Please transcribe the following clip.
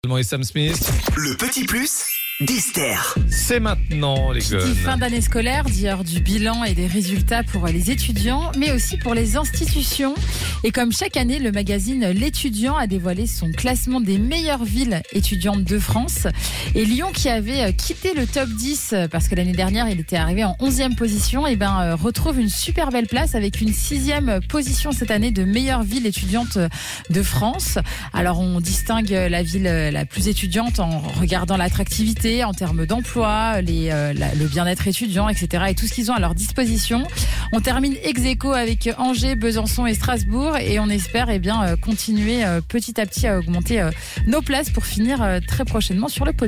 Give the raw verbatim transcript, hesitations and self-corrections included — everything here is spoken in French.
Et Sam Smith. Le petit plus d'Esther. C'est maintenant, les Qui guns. dit fin d'année scolaire, dit heure du bilan et des résultats pour les étudiants, mais aussi pour les institutions. Et comme chaque année, le magazine L'Étudiant a dévoilé son classement des meilleures villes étudiantes de France. Et Lyon, qui avait quitté le top dix, parce que l'année dernière, il était arrivé en onzième position, et ben, retrouve une super belle place avec une sixième position cette année de meilleure ville étudiante de France. Alors, on distingue la ville la plus étudiante en regardant l'attractivité, en termes d'emploi, les, euh, la, le bien-être étudiant, et cetera. Et tout ce qu'ils ont à leur disposition. On termine ex aequo avec Angers, Besançon et Strasbourg. Et on espère eh bien, euh, continuer euh, petit à petit à augmenter euh, nos places pour finir euh, très prochainement sur le podium.